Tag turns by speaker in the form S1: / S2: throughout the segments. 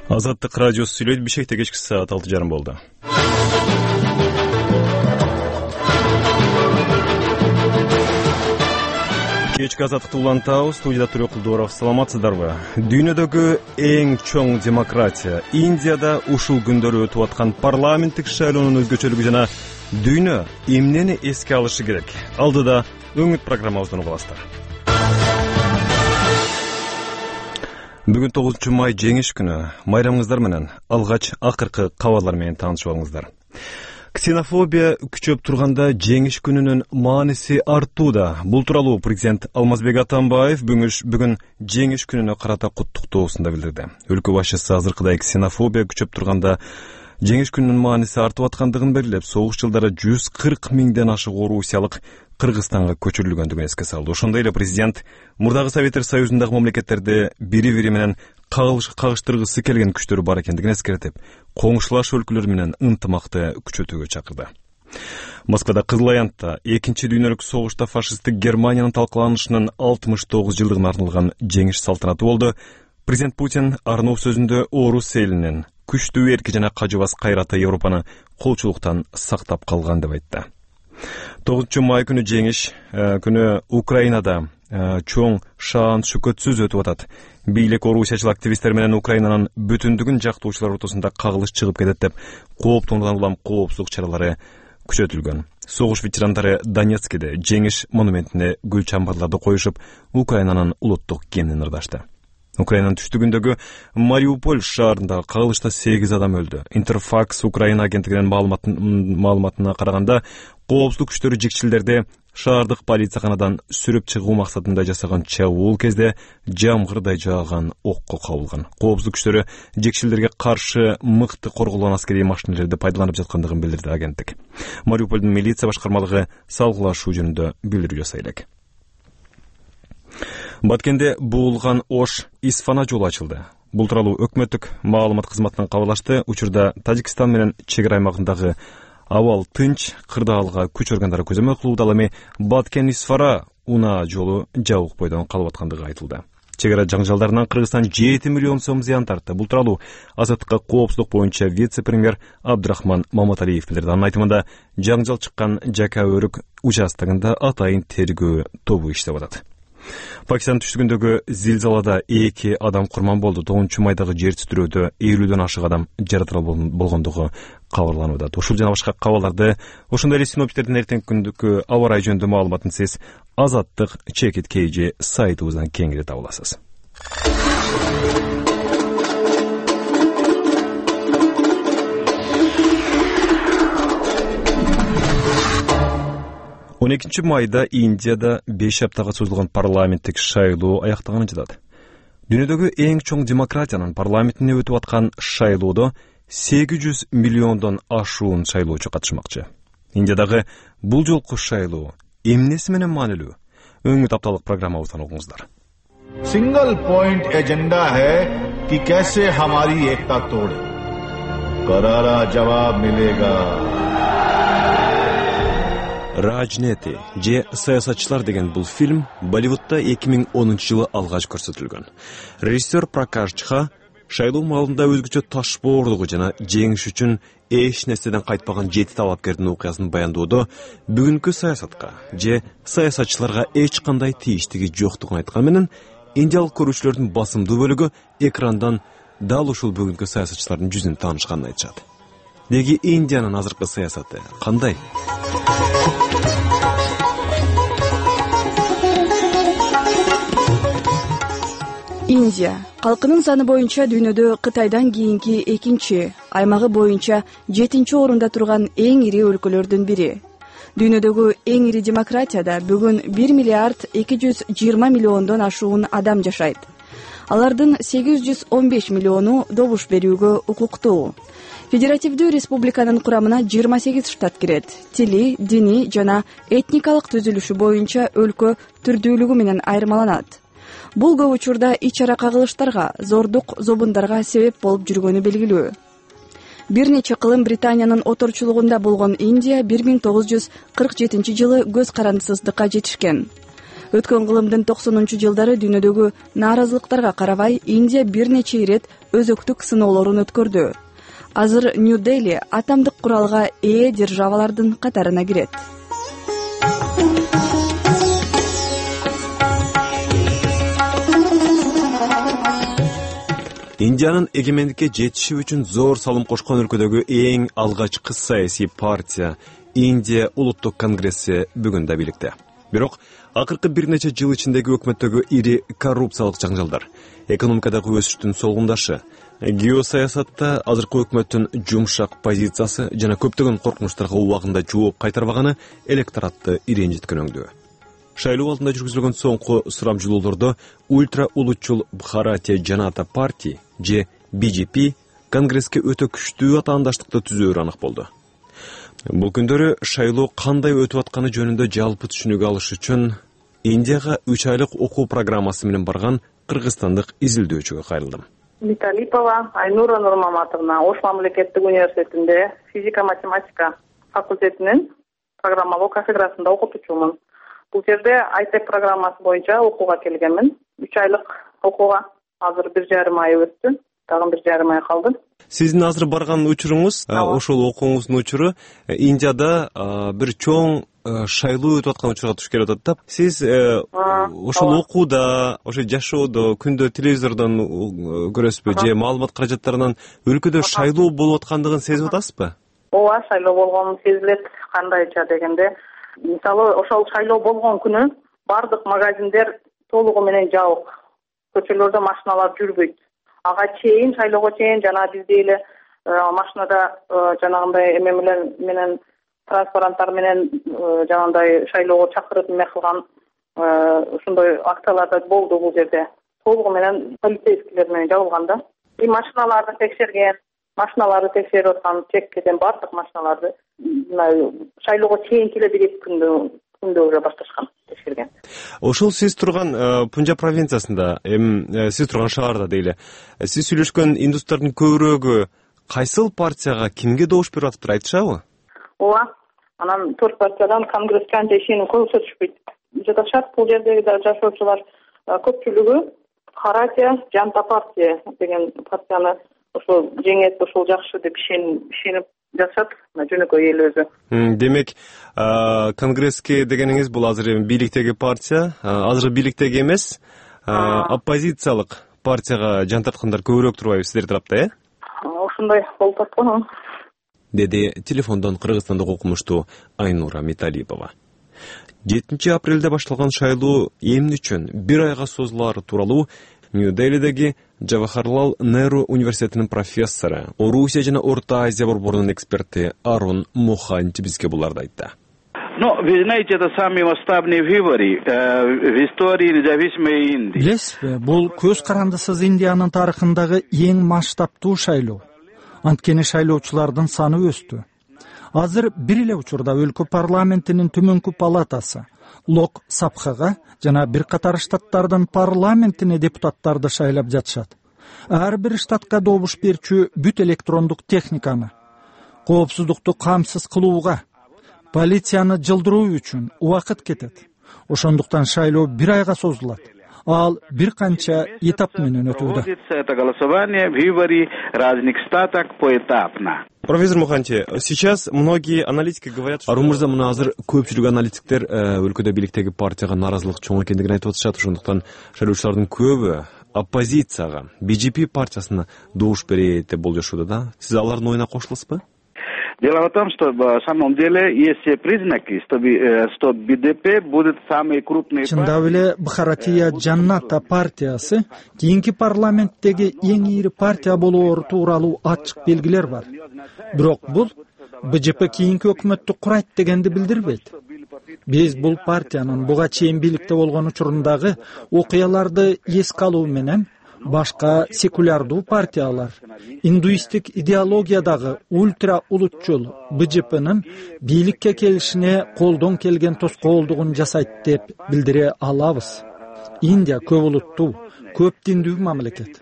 S1: Азаттык радиосу сүйлөйт. Бишкекте кечки саат 6:30 болду. Кечки азаттыкты улантабыз. Студияда Турек Кулдоров. Саламатсыздарбы? Дүйнөдөгү эң чоң демократия Индияда ушул күндөрү өтүп аткан парламенттик шайлоонун өзгөчөлүгү жана дүйнө эмнени эске алышы керек? Алдыда өңүт программабыздан угасыздар. Бүгүн 9 май жеңиш күнү. Майрамыңыздар менен алгач акыркы кабарлар менен таанышып алыңыздар. Ксенофобия күчөп турганда жеңиш күнүнүн мааниси артууда. Бул тууралуу президент Алмазбек Атамбаев бүгүн жеңиш күнүнө карата куттуктоосунда билдирди. Өлкө башчысы азыркыдай ксенофобия күчөп турганда жеңиш күнүнүн мааниси артып аткандыгын белгилеп, согуш жылдары 140 миңден ашык орусиялык Кыргызстанга көчүрүлгөндүгүн эске салды. Ошондой эле президент мурдагы Советтер Союзундагы мамлекеттерде бири-бири менен кагыштыргысы келген күчтөр бар экендигин эскертип, коңшулаш өлкөлөр менен ынтымакты күчөтүүгө чакырды. Москвада Кызыл Аянтта 2 дүйнөлүк согушта фашисттик Германиянын талкаланышынын 69 жылдыгына арналган жеңиш салтанаты болду. Президент Путин арноо сөзүндө орус элинин күчтүү эрки жана кажыбас кайраты Европаны колчулуктан сактап калган деп айтты. 9 май күнү жеңиш күнү Украинада чоң шаан шүкөтсүз өтүп атат. Бийлик орусиячыл активисттер менен Украинанын бүтүндүгүн жактоочулар ортосунда кагылыш чыгып кетет деп кооптонудан улам коопсуздук чаралары күчөтүлгөн. Согуш ветерандары Донецкиде жеңиш монументине гүл чамбарларды коюшуп, Украинанын улуттук гимнин ырдашты. Украинанын түштүгүндөгү Мариуполь шаарында кагылышта 8 адам өлдү. Интерфакс Украина агенттигинин маалыматына караганда, коопсуздук күчтөрү жекчилдерди шаардык полицияханадан сүрүп чыгуу максатында жасаган чабуул кезде жамгырдай жааган окко кабылган. Коопсуздук күчтөрү жекчилдерге каршы мыкты корголгон аскерий машинелерди пайдаланып жаткандыгын билдирди агенттик. Мариуполдун милиция башкармалыгы салгылашуу жөнүндө билдирүү жасай элек. Баткенде буулган Ош Исфана жолу ачылды. Бул тууралуу өкмөттүк маалымат кызматынан кабарлашты. Учурда Тажикстан менен чек ара аймагындагы абал тынч, кырдаалга күч органдары көзөмөл кылууда. Ал эми Баткен Исфара унаа жолу жабык бойдон калып аткандыгы айтылды. Чек ара жаңжалдарынан Кыргызстан 7 миллион сом зыян тартты. Бул тууралуу азаттыкка коопсуздук боюнча вице-премьер Абдрахман Маматалиев билдирди. Анын айтымында, жаңжал чыккан Жака өрүк участогунда атайын тергөө тобу иштеп атат. Пакистан түштүгүндөгү зилзалада 2 адам курман болду. 9 майдагы жер титирөөдө 50дөн ашык адам жаратылып болгондугу кабарланууда. Ушул жана башка кабарларды, ошондой эле синоптиктердин эртеңки күндүкү аба ырайы жөнүндө маалыматын сиз Азаттык Чекит KG сайтыбыздан кеңири таба аласыз. 12 майда Индияда 5 аптага созулган парламенттик шайлоо аяктаганын жатат. Дүйнөдөгү эң чоң демократиянын парламентине өтүп аткан шайлоодо 800 миллиондон ашуун шайлоочу катышмакчы. Индиядагы бул жолку шайлоо эмнеси менен маанилүү? Өңүт апталык программабыздан угуңуздар.
S2: Single point agenda है कि कैसे हमारी एकता तोड़े, करारा जवाब मिलेगा.
S1: Rajneti же саясатчылар деген бул фильм Болливудда 2010 жылы алгач көрсөтүлгөн. Режиссер Пракаш Жха шайлоо маалында өзгөчө ташбоорлугу жана жеңиш үчүн эч нерседен кайтпаган 7 талапкердин окуясын баяндоодо бүгүнкү саясатка же саясатчыларга эч кандай тийиштиги жоктугун айткан менен, индиялык көрүүчүлөрдүн басымдуу бөлүгү экрандан дал ушул бүгүнкү саясатчылардын жүзүн таанышканын айтышат. Неги Индиянын азыркы саясаты кандай?
S3: Индия калкынын саны боюнча дүйнөдө Кытайдан кийинки экинчи, аймагы боюнча 7-чи орунда турган эң ири өлкөлөрдүн бири. Дүйнөдөгү эң ири демократияда бүгүн 1 миллиард 220 миллиондон ашуун адам жашайт. Алардын 815 миллиону добуш берүүгө укуктуу. Федеративдүү республиканын курамына 28 штат кирет. Тили, дини жана этникалык түзүлүшү боюнча өлкө түрдүүлүгү менен айырмаланат. Бул көп учурда ич ара кагылыштарга, зордук зобундарга себеп болуп жүргөнү белгилүү. Бир нече кылым Британиянын оторчулугунда болгон Индия 1947 жылы көз карандысыздыкка жетишкен. Өткөн кылымдын 90-жылдары дүйнөдөгү нааразылыктарга карабай Индия бир нече ирет өзөктүк сыноолорун өткөрдү. Азыр Нью-Дели атомдук куралга ээ державалардын катарына кирет.
S1: Индиянын эгемендикке жетиши үчүн зор салым кошкон өлкөдөгү эң алгачкы саясий партия Индия улуттук конгресси бүгүн да бийликте. Бирок акыркы бир нече жыл ичиндеги өкмөттөгү ири коррупциялык жаңжалдар, экономикадагы өсүштүн солгундашы, геосаясатта азыркы өкмөттүн жумшак позициясы жана көптөгөн коркунучтарга убагында жооп кайтарбаганы электоратты иренжиткөн өңдүү. Шайлоо алдында жүргүзүлгөн соңку сурамжылоолордо ультра улутчул Бхаратия Жаната партия же BJP конгресске өтө күчтүү атаандаштыкты түзөөрү анык болду. Бул күндөрү шайлоо кандай өтүп атканы жөнүндө жалпы түшүнүк алыш үчүн Индияга 3 айлык окуу программасы менен барган кыргызстандык изилдөөчүгө кайрылдым.
S4: Миталипова Айнура Нурмаматовна Ош мамлекеттик университетинде физика-математика факультетинин программалоо кафедрасында окутуучумун. Бул жерде АйТек программасы боюнча окууга келгенмин. 3 айлык окууга азыр 1,5 ай өттү. Дагы 1,5 ай калды.
S1: Сиздин азыр барган учуруңуз, ошол окууңуздун учуру Индияда бир чоң шайлоо өтүп аткан учурга туш келип атат да. Сиз ошол окууда, ошо жашоодо, күндө телевизордон көрөсүзбү же маалымат каражаттарынан өлкөдө шайлоо болуп аткандыгын сезип атасызбы?
S4: Ооба, шайлоо болгону сезилет. Кандайча дегенде, мисалы ошол шайлоо болгон күнү бардык магазиндер толугу менен жабык. Көчөлөрдө машиналар жүрбөйт. Ага чейин, шайлоого чейин жана бизде эле машинада жанагындай эме менен транспаранттар менен жанагындай шайлоого чакырып эме кылган ушундай акцияларда болду бул жерде. Толугу менен полицейскийлер менен жабылган да. Машиналарды текшерген, машиналарды текшерип аткан чеккеден бардык машиналарды шайлоого чейинки эле 1-2 күндө уже башташкан текшерген.
S1: Ошол сиз турган Пунджаб провинциясында, сиз турган шаарда дейли. Сиз сүйлөшкөн индустардын көбүрөөгү кайсыл партияга, кимге добуш берип атыптыр, айтышабы?
S4: Ооба. Анан 4 партиядан конгресске анча ишеним көрсөтүшпөйт. Жатышат бул жердеги жашоочулар көпчүлүгү Бхаратия Жаната партия деген партияны ошол жеңет, ошол жакшы деп ишенип жашат, жөнөкөй эл өзү.
S1: Демек, конгресске дегениңиз бул азыр бийликтеги партия, азыр бийликтеги эмес, оппозициялык партияга жан тарткандар көбүрөөк турбайбы сиздер тарапта,
S4: Ошондой болуп аткан.
S1: Деди телефондон кыргызстандык окумуштуу Айнура Миталипова. 7 апрелде башталган шайлоо эмне үчүн 1 айга созулаары тууралуу Нью-Делидеги Джавахарлал Неру университетинин профессору, Орусия жана Орто Азия борборунун эксперти Арун Муханти бизге буларды айтты.
S5: Ну, вы знаете, это самые масштабные выборы в истории независимой Индии.
S6: Билесизби, бул көз карандысыз Индиянын тарыхындагы эң масштабтуу шайлоо. Анткени шайлоочулардын саны өстү. Азыр бир эле учурда өлкө парламентинин төмөнкү палатасы Лок Сабхага жана бир катар штаттардын парламентине депутаттарды шайлап жатышат. Ар бир штатка добуш берчү бүт электрондук техниканы, коопсуздукту камсыз кылууга, полицияны жылдыруу үчүн убакыт кетет. Ошондуктан шайлоо 1 айга созулат. Ал бир канча этап менен өтүүдө.
S5: Это голосование в выборе разных штатах поэтапно.
S1: Профессор Муханти, сейчас многие аналитики говорят, что Арун мырза, мына азыр көпчүлүк аналитиктер өлкөдө бийликтеги партияга нааразылык чоң экендигин айтып атышат. Ошондуктан шайлоочулардын көбү оппозицияга, BJP партиясына добуш берет деп болжошууда да. Сиз алардын оюна кошуласызбы?
S5: Дело в том, что в самом деле есть признаки, что BDP будет самый крупный.
S6: Чындап эле Бхаратия Жаната партиясы кийинки парламенттеги эң ири партия болоору тууралуу ачык белгилер бар. Бирок бул BJP кийинки өкмөттү курайт дегенди билдирбейт. Биз бул партиянын буга чейин бийликте болгон учурундагы окуяларды эске алуу менен башка секулярдуу партиялар индуистик идеологиядагы ультра улутчул BJP'нын бийликке келишине колдон келген тоскоолдугун жасайт деп билдире алабыз. Индия көп улуттуу, көп диндүү мамлекет.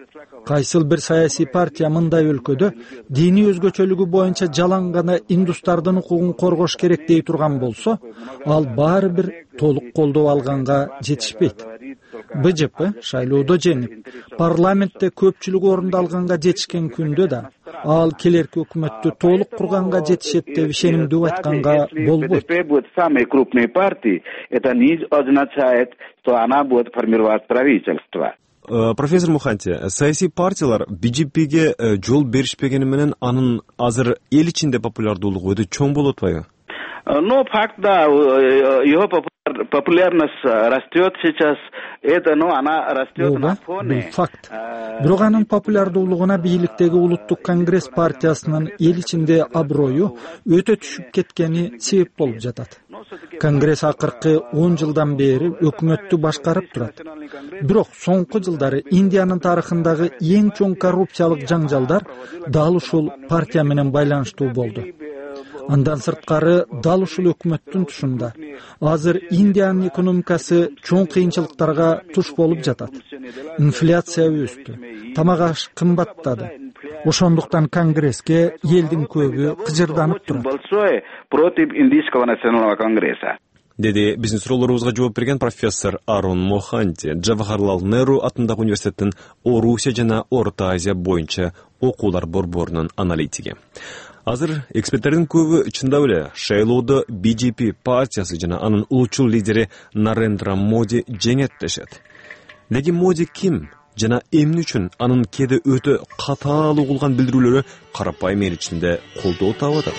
S6: Кайсыл бир саясий партия мындай өлкөдө диний өзгөчөлүгү боюнча жалаң гана индустардын укугун коргош керек дей турган болсо, ал баары бир толук колдоо алганга жетишпейт. БЖП шайлоодо жеңип, парламентте көпчүлүк орунду алганга жетишкен күндө да ал келерки өкмөттү толук курганга жетишет деп ишенимдүү айтканга болбойт.
S5: Самые крупные партии это не означает, что она будет формировать правительство.
S1: Профессор Муханти, саясий партиялар BJP'ге жол беришпегени менен анын азыр эл ичинде популярдуулугу өтө чоң болуп атпайбы?
S5: Но факт, да, его популярность растет сейчас. Это, но она растет на фоне.
S6: Бул факт. Бирок анын популярдуулугуна бийликтеги улуттук конгресс партиясынын эл ичинде аброю өтө түшүп кеткени себеп болуп жатат. Конгресс акыркы 10 жылдан бери өкмөттү башкарып турат. Бирок соңку жылдары Индиянын тарыхындагы эң чоң коррупциялык жаңжалдар дал ушул партия менен байланыштуу болду. Андан сырткары дал ушул өкмөттүн тушунда азыр Индиянын экономикасы чоң кыйынчылыктарга туш болуп жатат. Инфляция өстү, тамак аш кымбаттады. Ошондуктан конгресске элдин көбү кыжырданып турат.
S5: Против Индийского национального конгресса.
S1: Деди биздин суроолорубузга жооп берген профессор Арун Моханти, Джавахарлал Неру атындагы университеттин Орусия жана Орто Азия боюнча окуулар борборунун аналитиги. Азыр эксперттердин көбү чындап эле шайлоодо BJP партиясы жана анын улуучул лидери Нарендра Моди жеңет дешет. Легин Моди ким жана эмне үчүн анын кээде өтө катаал угулган билдирүүлөрү карапайым эл ичинде колдоо таап атат?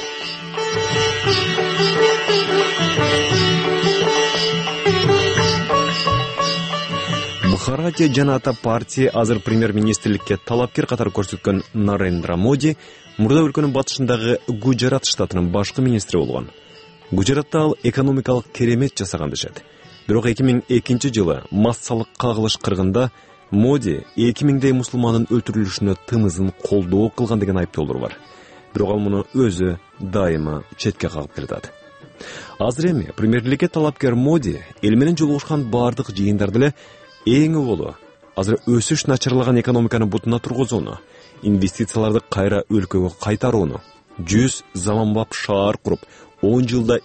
S1: Махарадия Жаната партия азыр премьер-министрликке талапкер катары көрсөткөн Нарендра Моди мурда өлкөнүн батышындагы Гуджарат штатынын башкы министри болгон. Гуджаратта ал экономикалык керемет жасаган дешет. Бирок 2002 жылы массалык кагылыш кыргында Моди 2000дей мусулмандын өлтүрүлүшүнө тымызын колдоо кылган деген айыптоолор бар. Бирок ал муну өзү дайыма четке кагып келатат. Азыр эми премьерликке талапкер Моди эл менен жолугушкан бардык жыйындарды эле эң болу азыр өсүш начарлаган экономиканы бутуна тургузууну, инвестицияларды кайра өлкөгө кайтарууну, 100 заманбап шаар куруп, 10 жылда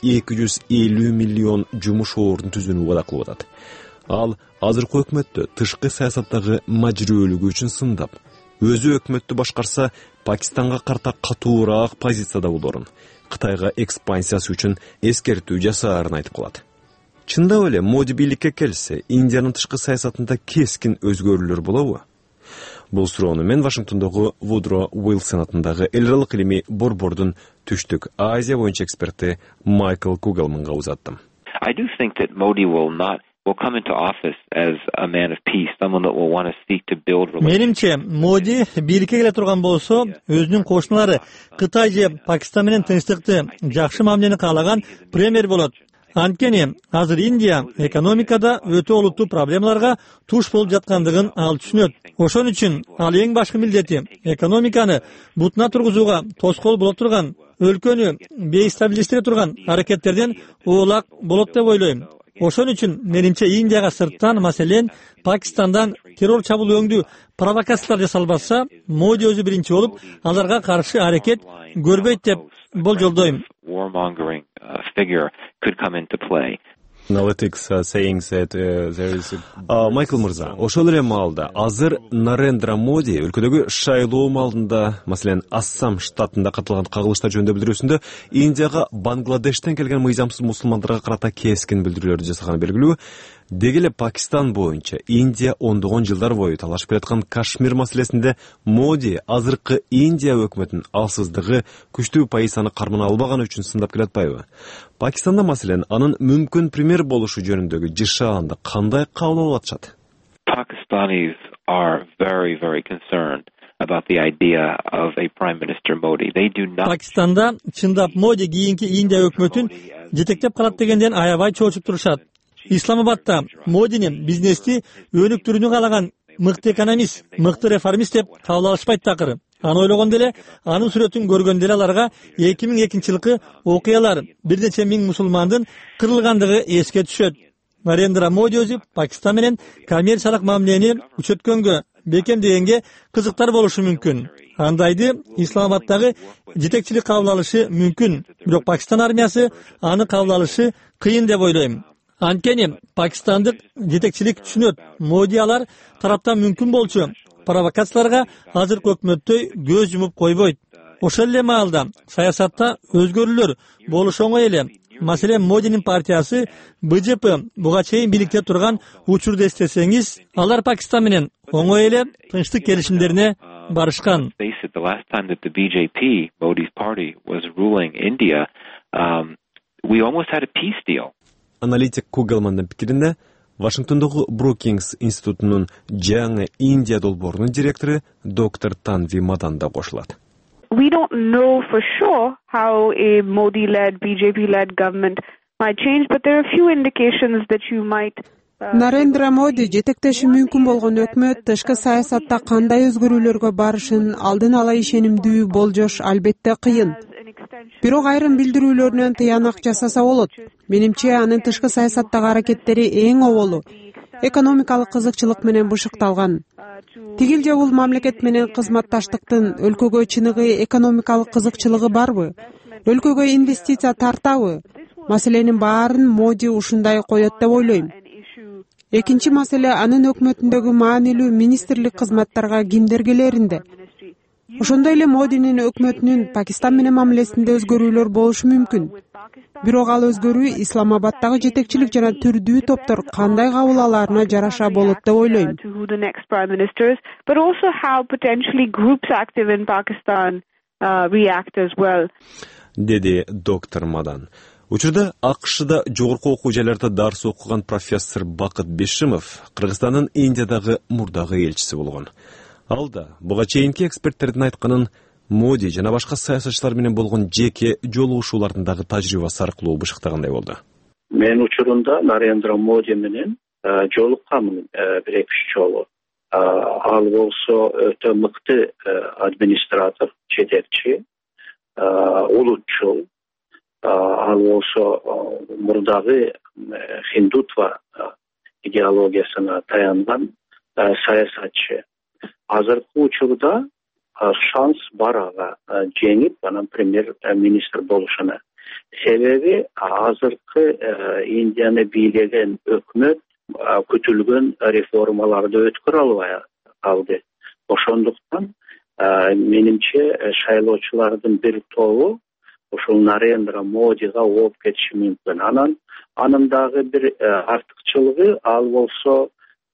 S1: 250 миллион жумуш ордун түзүүнү убада кылып атат. Ал азыркы өкмөттү тышкы саясаттагы мажирөлүгү үчүн сындап, өзү өкмөттү башкарса Пакистанга карта катуураак позицияда болорун, Кытайга экспансиясы үчүн эскертүү жасаарын айтып калат. Чындап эле Моди бийликке келсе, Индиянын тышкы саясатында кескин өзгөрүүлөр болобу? Бул суроону мен Вашингтондогу Вудро Уилсон атындагы эл аралык илимий борбордун түштүк Азия боюнча эксперти Майкл Кугелманга узаттым.
S7: I do think that Modi will come into office as a man of peace, someone that will want to seek to build relationships.
S8: Менимче, Моди бийликке келе турган болсо, өзүнүн кошуналары Кытай же Пакистан менен тынчтыкты, жакшы мамилени каалаган премьер болот. Анткени азыр Индия экономикада өтө олуттуу проблемаларга туш болуп жаткандыгын ал түшүнөт. Ошон үчүн ал эң башкы милдети экономиканы бутуна тургузууга тоскоол боло турган, өлкөнү бейстабилдештире турган аракеттерден улак болот деп ойлойм. Ошон үчүн менимче Индияга сырттан, маселен, Пакистандан террор чабуул өңдүү провокациялар жасалбаса, Моди өзү биринчи болуп аларга каршы аракет көрбөйт деп болжолдойм.
S7: Warmongering figure could come into play.
S1: Analytics saying that there is Майкл Мырза, ошол эле маалда азыр Нарендра Моди өлкөдөгү шайлоо маалында, маселен, Ассам штатында катылган кагылыштар жөнүндө билдирүүсүндө Индияга Бангладештен келген мыйзамсыз мусулмандарга карата кескин билдирүүлөрдү жасаганы белгилүү. Деги эле Пакистан боюнча Индия ондогон жылдар бою талашып келаткан Кашмир маселесинде Моди азыркы Индия өкмөтүнүн алсыздыгы, күчтүү позицияны кармана албаганы үчүн сындап келатпайбы? Пакистанда маселен анын мүмкүн премьер болушу жөнүндөгү жышаанды кандай кабыл алып атышат?
S7: Pakistanis are very concerned about the idea of a Prime Minister Modi. They do not.
S8: Пакистанда чындап Моди кийинки Индия өкмөтүн жетектеп калат дегенден аябай чоочуп турушат. Исламабадта Модинин бизнести өнүктүрүүнү каалаган мыкты экономист, мыкты реформист деп кабыл алышпайт такыры. Аны ойлогондо эле, анын сүрөтүн көргөндө эле аларга 2002 жылкы окуялар бир нече миң мусулмандын кырылгандыгы эске түшөт. Narendra Modi өзү Пакистан менен коммерциялык мамилени күчөткөнгө, бекемдегенге кызыктар болушу мүмкүн. Андайды Исламабадтагы жетекчилик кабыл алышы мүмкүн, бирок Пакистан армиясы аны кабыл алышы кыйын деп ойлойм. Анткени пакистандык жетекчилик түшүнөт, Моди алар тараптан мүмкүн болчу провокацияларга азыркы өкмөттөй көз жумуп койбойт. Ошол эле маалда саясатта өзгөрүүлөр болушу оңой эле. Маселен, Модинин партиясы БЖП буга чейин бийликте турган учурду эстесеңиз, алар Пакистан менен оңой эле тынчтык келишимдерине барышкан.
S7: The last time that the BJP, Modi's party, was ruling India, we almost had a peace deal.
S1: Аналитик Кугелмандын пикиринде, Вашингтондогу Брукингс институтунун жаңы Индия долбоорунун директору доктор Танви Мадан да кошулат.
S9: We don't know for sure how a Modi-led, BJP-led government might change, but there are a few indications that you might.
S10: Нарендра Моди жетектеши мүмкүн болгон өкмөт тышкы саясатта кандай өзгөрүүлөргө барышын алдын ала ишенимдүү болжош албетте кыйын. Бирок айрым билдирүүлөрүнөн тыянак жасаса болот. Менимче анын тышкы саясаттагы аракеттери эң оболу экономикалык кызыкчылык менен бышыкталган. Тигил же бул мамлекет менен кызматташтыктын өлкөгө чыныгы экономикалык кызыкчылыгы барбы? Өлкөгө инвестиция тартабы? Маселенин баарын Моди ушундай коет деп ойлойм. Экинчи маселе анын өкмөтүндөгү маанилүү министрлик кызматтарга кимдер келеринде. Ошондой эле Модинин өкмөтүнүн Пакистан менен мамилесинде өзгөрүүлөр болушу мүмкүн. Бирок ал өзгөрүү Исламабадтагы жетекчилик жана түрдүү топтор кандай кабыл алаарына жараша болот деп ойлойм.
S1: Деди доктор Мадан. Учурда АКШда жогорку окуу жайларда дарс окуган профессор Бакыт Бешимов Кыргызстандын Индиядагы мурдагы элчиси болгон. Ал да буга чейинки эксперттердин айтканын Моди жана башка саясатчылар менен болгон жеке жолугушуулардагы тажрыйбасы аркылуу бышыктагандай болду.
S11: Мен учурунда Нарендра Моди менен жолукканмын бир-эки жолу. Ал болсо өтө мыкты администратор, жетекчи, улутчул. Ал болсо мурдагы хиндутва идеологиясына таянган саясатчы. Азыркы учурда шанс бар ага жеңип, анан премьер-министр болушуна. Себеби азыркы Индияны бийлеген өкмөт күтүлгөн реформаларды өткөрө албай калды. Ошондуктан менимче шайлоочулардын бир тобу ушул Нарендра Модига ооп кетиши мүмкүн. Анын дагы бир артыкчылыгы ал болсо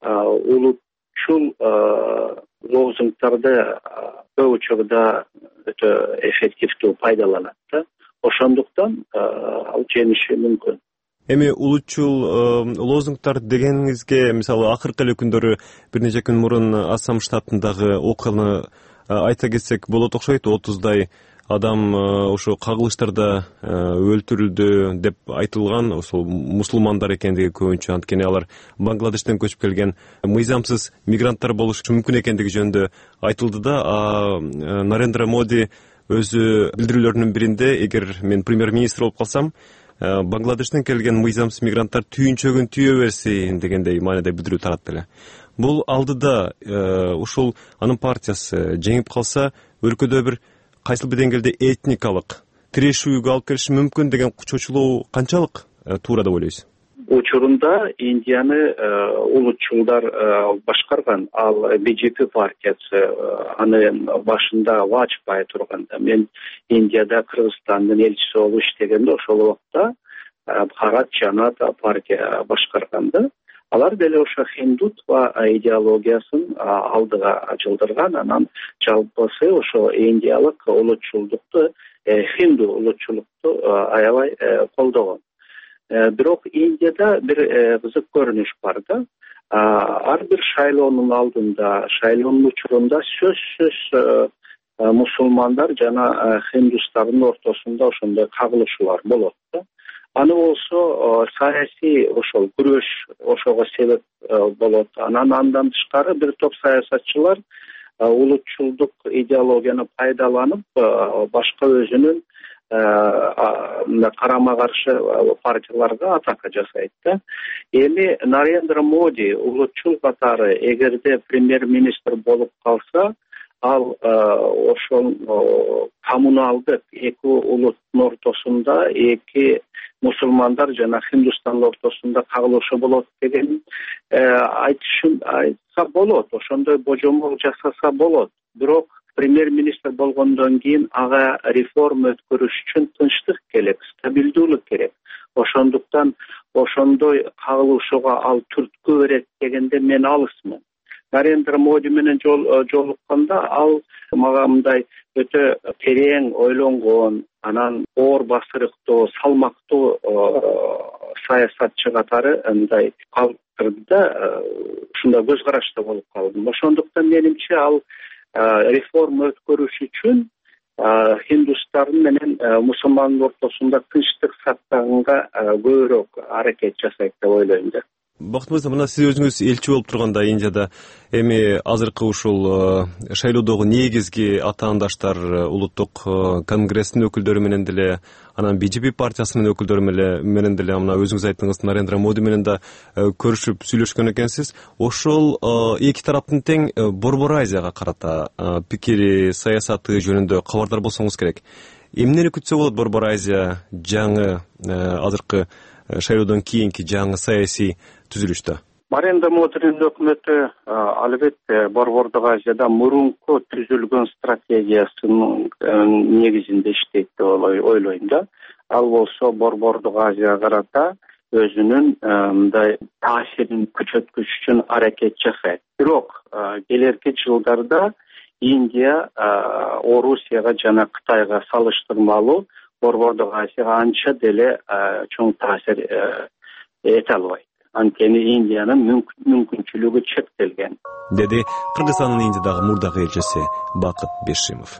S11: улутчул лозунгдарды көп учурда өтө эффективдүү пайдаланат да. Ошондуктан ал жеңиши мүмкүн.
S1: Эми улутчул лозунгдар дегениңизге, мисалы, акыркы эле күндөрү бир нече күн мурун Ассам штатындагы окуяны айта кетсек болот окшойт. 30дай адам ошо кагылыштарда өлтүрүлдү деп айтылган. Ошол мусулмандар экендиги көбүнчө, анткени алар Бангладештен көчүп келген мыйзамсыз мигранттар болушу мүмкүн экендиги жөнүндө айтылды да. Нарендра Моди өзү билдирүүлөрүнүн биринде, эгер мен премьер-министр болуп калсам, Бангладештен келген мыйзамсыз мигранттар түйүнчөгүн түйө берсин дегендей маанайда билдирүү таратты эле. Бул алдыда ушул анын партиясы жеңип калса, өлкөдө бир кайсыл бир деңгээлде этникалык тирешүүгө алып келиши мүмкүн деген чочулуу канчалык туура деп ойлойсуз?
S11: Учурунда Индияны улутчулдар башкарган, ал BJP партиясы аны башында Ваджпай турганда. Мен Индияда Кыргызстандын элчиси болуп иштегенде ошол убакта Бхарат Жаната партия башкарганда. Алар деле ошо хиндутва идеологиясын алдыга жылдырган, анан жалпысы ошо индиялык улутчулдукту, хинду улутчулукту аябай колдогон. Бирок Индияда бир кызык көрүнүш бар да. Ар бир шайлоонун алдында, шайлоонун учурунда сөзсүз мусулмандар жана хиндустардын ортосунда ошондой кагылышуулар болот да. Аны болсо саясий ошол күрөш ошого себеп болот. Андан тышкары бир топ саясатчылар улутчулдук идеологияны пайдаланып, башка өзүнүн карама каршы партияларга атака жасайт да. Эми Нарендра Моди улутчул катары эгерде премьер-министр болуп калса, ал ошол коммуналдык эки улуттун ортосунда, эки мусулмандар жана хиндустандын ортосунда кагылышы болот деген айтса болот, ошондой божомол жасаса болот. Бирок премьер-министр болгондон кийин ага реформа өткөрүш үчүн тынчтык керек, стабилдүүлүк керек. Ошондуктан ошондой кагылышууга ал түрткү берет дегенде мен алысмын. Нарендра Моди менен жолукканда ал мага мындай өтө терең ойлонгон, анан оор басырыктуу, салмактуу саясатчы катары мындай калыптырды да, ушундай көз карашта болуп калдым. Ошондуктан менимче ал реформа өткөрүш үчүн хиндустан менен мусулмандын ортосунда тынчтык сактаганга көбүрөөк аракет жасайт деп ойлойм да.
S1: Бакыт мырза, мына сиз өзүңүз элчи болуп турганда Индияда эми азыркы ушул шайлоодогу негизги атаандаштар улуттук конгресстин өкүлдөрү менен деле, анан BJP партиясынын өкүлдөрү менен деле, мына өзүңүз айттыңыз, Нарендра Моди менен да көрүшүп сүйлөшкөн экенсиз. Ошол эки тараптын тең Борбор Азияга карата пикири, саясаты жөнүндө кабардар болсоңуз керек. Эмнени күтсө болот Борбор Азия жаңы азыркы шайлоодон кийинки жаңы саясий түзүлүштө?
S11: Нарендра Модинин өкмөтү албетте Борбордук Азияда мурунку түзүлгөн стратегиясынын негизинде иштейт деп ойлойм да. Ал болсо Борбордук Азияга карата өзүнүн мындай таасирин күчөткүч үчүн аракет жасайт. Бирок келерки жылдарда Индия Орусияга жана Кытайга салыштырмалуу Борбордук Азияга анча деле чоң таасир эте албайт. Анткени Индиянын мүмкүнчүлүгү чектелген,
S1: деди Кыргызстандын Индиядагы мурдагы элчиси Бакыт Бешимов.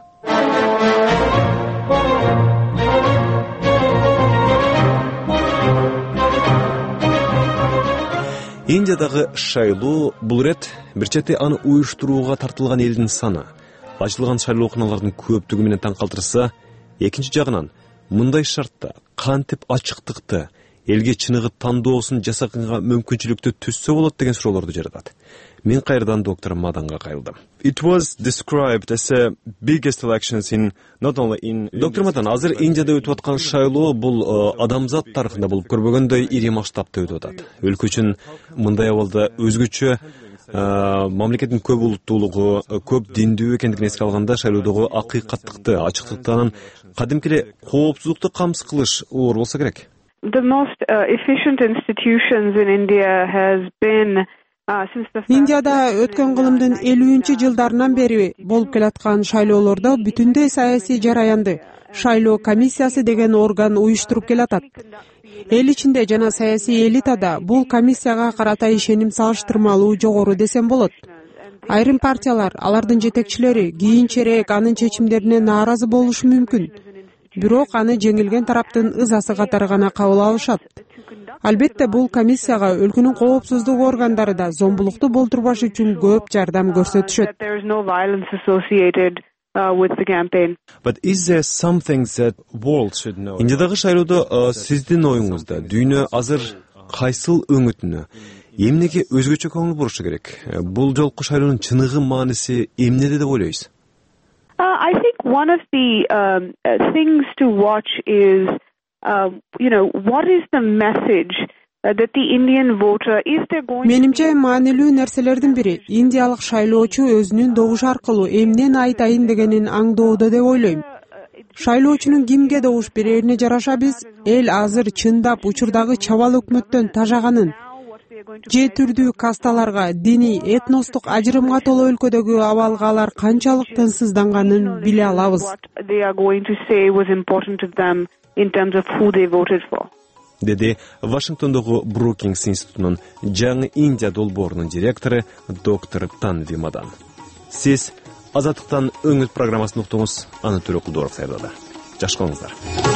S1: Индиядагы шайлоо бул ирет бир чети аны уюштурууга тартылган элдин саны, ачылган шайлоокуналардын көптүгү менен таң калтырса, экинчи жагынан мындай шартта кантип ачыктыкты, элге чыныгы тандоосун жасаганга мүмкүнчүлүктү түзсө болот деген суроолорду жаратат. Мен кайрадан доктор Маданга кайрылдым. It was described as the biggest elections in not only in Доктор Мадан, азыр Индияда өтүп аткан шайлоо бул адамзат тарыхында болуп көрбөгөндөй ири масштабта өтүп атат. Өлкө үчүн мындай абалда өзгөчө мамлекеттин көп улуттуулугу, көп диндүү экендигин эске алганда шайлоодогу акыйкаттыкты, ачыктыкты, анан кадимки эле коопсуздукту камсыз кылыш оор болсо керек.
S9: The most efficient institutions in India has been
S10: Индияда өткөн кылымдын 50-жылдарынан бери болуп келаткан шайлоолордо бүтүндөй саясий жараянды шайлоо комиссиясы деген орган уюштуруп келатат. Эл ичинде жана саясий элитада бул комиссияга карата ишеним салыштырмалуу жогору десем болот. Айрым партиялар, алардын жетекчилери кийинчерээк анын чечимдерине нааразы болушу мүмкүн. Бирок аны жеңилген тараптын ызасы катары гана кабыл алышат. Албетте бул комиссияга өлкөнүн коопсуздук органдары да зомбулукту болтурбаш үчүн көп жардам көрсөтүшөт.
S1: But is there something that world should know? Индиядагы шайлоодо сиздин оюңузда дүйнө азыр кайсыл өңүтүнө, эмнеге өзгөчө көңүл бурушу керек? Бул жолку шайлоонун чыныгы мааниси эмнеде деп ойлойсуз?
S9: I think one of the things to watch is, what is the message that the Indian voter is there going.
S10: Менимче маанилүү нерселердин бири индиялык шайлоочу өзүнүн добушу аркылуу эмнени айтайын дегенин аңдоодо деп ойлойм. Шайлоочунун кимге добуш берерине жараша биз эл азыр чындап учурдагы чабал өкмөттөн тажаганын, же түрдүү касталарга, диний, этностук ажырымга толо өлкөдөгү абалга алар канчалык тынчсызданганын биле алабыз.
S1: Деди Вашингтондогу Брукингс институтунун жаңы Индия долбоорунун директору доктор Танви Мадан. Сиз Азаттыктан өңүт программасын уктуңуз, аны Төрөкулдууров даярдады. Жакшы болуңуздар.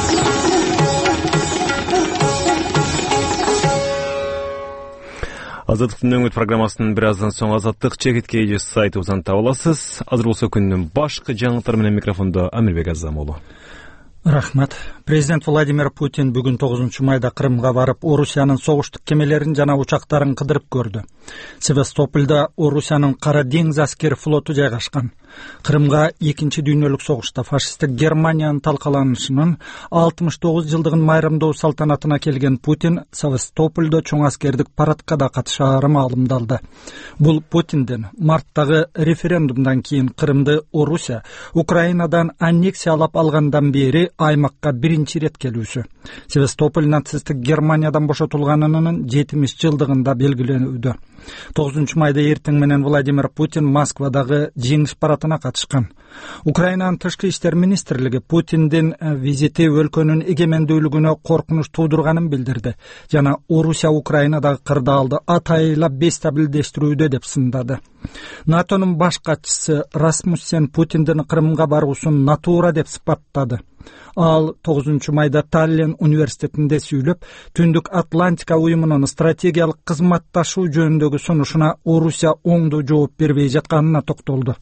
S1: Азаттыктын өңүт программасынын бир аздан соң Азаттык чекитке эже сайтыбыздан таба аласыз. Азыр болсо күндүн башкы жаңылыктары менен микрофондо Амирбек Азамолу.
S6: Рахмат. Президент Владимир Путин бүгүн 9 майда Крымга барып, Орусиянын согуштук кемелерин жана учактарын кыдырып көрдү. Севастопольда Орусиянын Кара деңиз аскер флоту жайгашкан. Крымга 2 дүйнөлүк согушта фашисттик Германиянын талкаланышынын 69 жылдыгын майрамдоо салтанатына келген Путин Севастопольдо чоң аскердик парадка да катышаары маалымдалды. Бул Путиндин марттагы референдумдан кийин Крымды Орусия Украинадан аннексиялап алгандан бери аймакка биринчи ирет келүүсү. Севастополь нацисттик Германиядан бошотулганынын 70 жылдыгында белгиленүүдө. 9 майда эртең менен Владимир Путин Москвадагы жеңиш парадына катышкан. Украинанын тышкы иштер министрлиги Путиндин визити өлкөнүн эгемендүүлүгүнө коркунуч туудурганын билдирди жана Орусия Украинадагы кырдаалды атайылап бестабилдештирүүдө деп сындады. НАТОнун баш катчысы Расмуссен Путиндин Крымга баруусун натура деп сыпаттады. Ал 9 майда Таллин университетинде сүйлөп, Түндүк Атлантика уюмунун стратегиялык кызматташуу жөнүндөгү сунушуна Орусия оңдуу жооп бербей жатканына токтолду.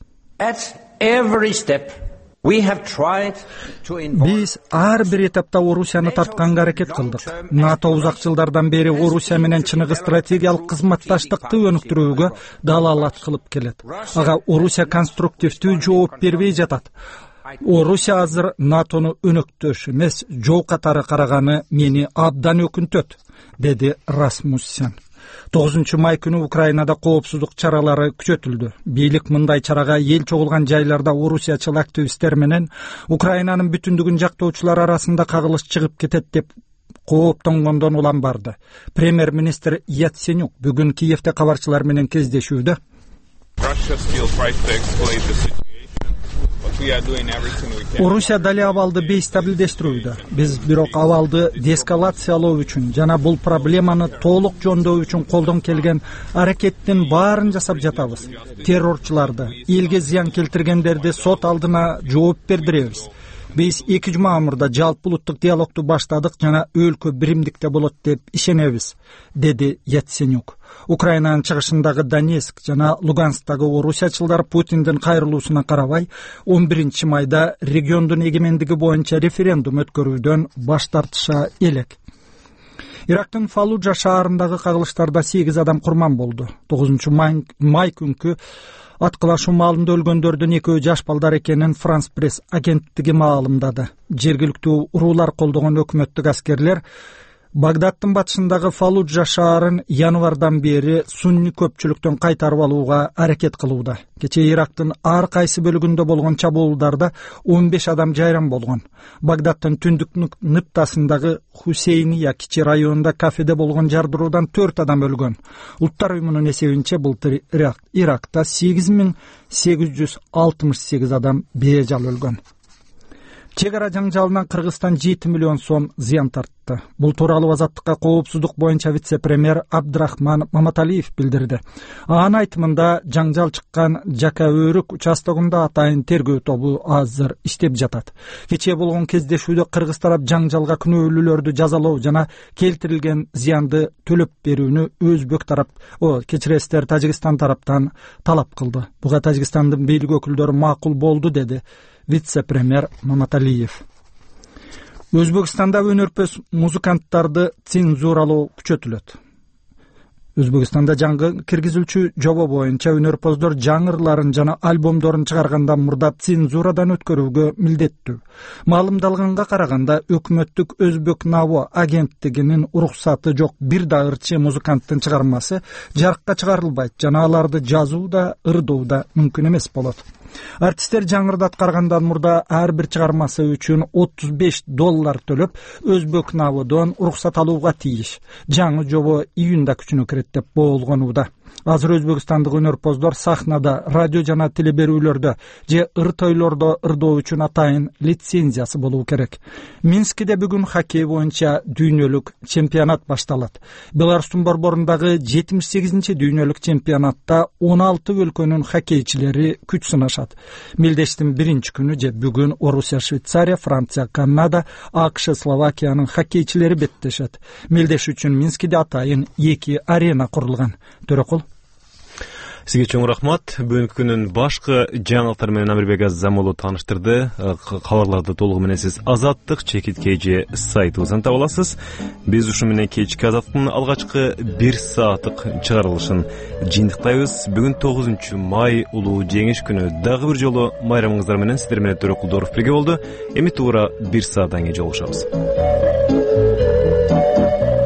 S6: Биз ар бир этапта Орусияны тартканга аракет кылдык. НАТО узак жылдардан бери Орусия менен чыныгы стратегиялык кызматташтыкты өнүктүрүүгө далалат кылып келет. Ага Орусия конструктивдүү жооп бербей жатат. Орусия азыр НАТОну өнөктөш эмес, жоо катары караганы мени абдан өкүнтөт, деди Расмуссен. 9 май күнү Украинада коопсуздук чаралары күчөтүлдү. Бийлик мындай чарага эл чогулган жайларда орусиячыл активисттер менен Украинанын бүтүндүгүн жактоочулар арасында кагылыш чыгып кетет деп кооптонгондон улам барды. Премьер-министр Яценюк бүгүн Киевде кабарчылар менен кездешүүдө Орусия дали абалды бейстабилдештирүүдө. Биз бирок абалды деэскалациялоо үчүн жана бул проблеманы толук жондоо үчүн колдон келген аракеттин баарын жасап жатабыз. Террорчуларды, элге зыян келтиргендерди сот алдына жооп бердиребиз. Биз 2 мамырда жалпы улуттук диалогду баштадык жана өлкө биримдикте болот деп ишенебиз, деди Яценюк. Украинанын чыгышындагы Донецк жана Луганскдагы орусиячылдар Путиндин кайрылуусуна карабай 11 майда региондун эгемендиги боюнча референдум өткөрүүдөн баш тартыша элек. Ирактын Фаллуджа шаарындагы кагылыштарда 8 адам курман болду. 9 май күнкү аткылашуу маалында өлгөндөрдүн 2 жаш балдар экенин Франс пресс агенттиги маалымдады. Жергиликтүү уруулар колдогон өкмөттүк аскерлер Багдадтын батышындагы Фаллуджа шаарын январдан бери сунни көпчүлүктөн кайтарып алууга аракет кылууда. Кечээ Ирактын ар кайсы бөлүгүндө болгон чабуулдарда 15 адам жайран болгон. Багдадтын түндүк ныптасындагы Хусейния кичи районунда кафеде болгон жардыруудан 4 адам өлгөн. Улуттар уюмунун эсебинче былтыр Иракта 8868 адам бежал өлгөн. Чек ара жаңжалынан Кыргызстан 7 миллион сом зыян тартты. Бул тууралуу Азаттыкка коопсуздук боюнча вице-премьер Абдрахман Маматалиев билдирди. Анын айтымында жаңжал чыккан Жака Өрүк участогунда атайын тергөө тобу азыр иштеп жатат. Кечээ болгон кездешүүдө кыргыз тарап жаңжалга күнөөлүүлөрдү жазалоо жана келтирилген зыянды төлөп берүүнү өзбек тарап, кечиресиздер Тажикстан тараптан талап кылды. Буга Тажикстандын бийлик өкүлдөрү макул болду, деди вице-премьер Маматалиев. Өзбекстанда өнөрпөс музыканттарды цензуралоо күчөтүлөт. Өзбекстанда жаңы киргизилчү жобо боюнча өнөрпоздор жаңырларын жана альбомдорун чыгаргандан мурда цензурадан өткөрүүгө милдеттүү. Маалымдалганга караганда өкмөттүк Өзбек Наво агенттигинин уруксаты жок бир да ырчы музыканттын чыгармасы жарыкка чыгарылбайт жана аларды жазуу да ырдоо да мүмкүн эмес болот. Артисттер жаңырды аткаргандан мурда ар бир чыгармасы үчүн $35 төлөп, Өзбек Наводон уруксат алууга тийиш. Жаңы жобо июнда күчүнө кирет деп болгонууда. Азыр өзбекстандык өнөрпоздор сахнада, радио жана телеберүүлөрдө же ыр тойлордо ырдоо үчүн атайын лицензиясы болуу керек. Минскиде бүгүн хоккей боюнча дүйнөлүк чемпионат башталат. Беларустун борборундагы 78-чи дүйнөлүк чемпионатта 16 өлкөнүн хоккейчилери күч сынашат. Мелдештин биринчи күнү же бүгүн Орусия, Швейцария, Франция, Канада, АКШ, Словакиянын хоккейчилери беттешет. Мелдеш үчүн Минскиде атайын 2 арена курулган. Төрөкул
S1: Сизге чоң рахмат. Бүгүнкү күнүн башкы жаңылыктары менен Амирбек Азамолу тааныштырды. Кабарларды толугу менен сиз Азаттык чекиткейжи сайтыбыздан таба аласыз. Биз ушу менен кечки Азаттыктын алгачкы 1 сааттык чыгарылышын жыйынтыктайбыз. Бүгүн 9 май улуу жеңиш күнү. Дагы бир жолу майрамыңыздар менен сиздер менен Төрө Кулдоров бирге болду. Эми туура 1 сааттан кийин жолугушабыз.